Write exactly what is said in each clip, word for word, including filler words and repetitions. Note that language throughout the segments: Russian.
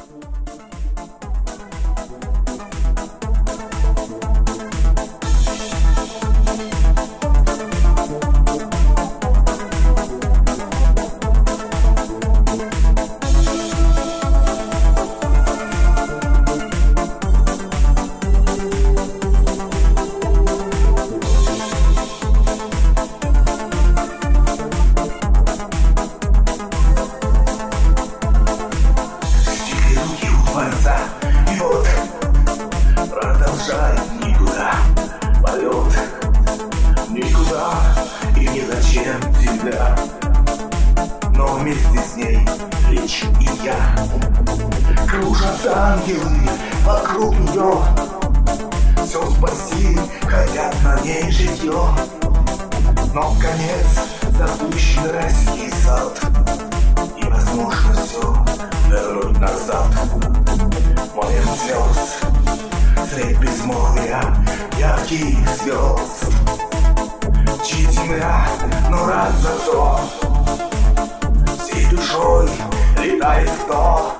И вот продолжает никуда полет, никуда и ни зачем тебя. Но вместе с ней лечу и я. Кружат ангелы вокруг нее, все спасти хотят на ней житье. Но конец запущен райский сад, и возможно все вернуть назад. Море слез, средь безмолвия ярких звезд. Чьи земля, но рад за то, всей душой летает кто.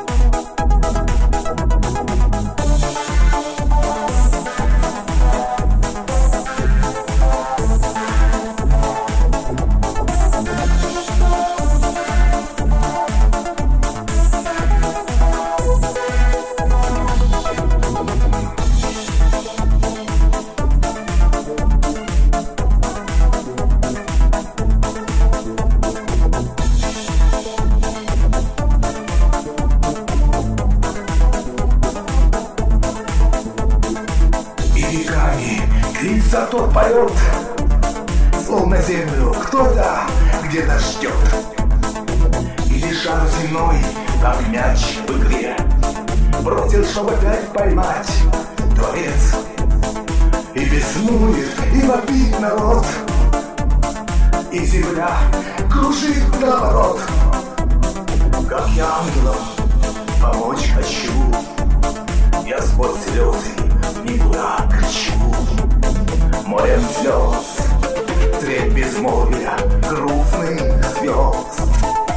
Длится тот полет, словно землю кто-то где-то ждет. Или шар земной, как мяч в игре, бросил, чтобы опять поймать Творец. И беснует, и вопит народ, и земля кружит наоборот. Как я ангелом помочь хочу, я сквозь слезы никуда кричу. Морем слез, средь безмолвия грустных звезд.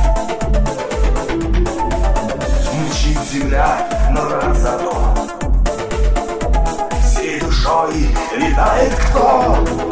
Мчит земля, но рад зато всей душой летает кто.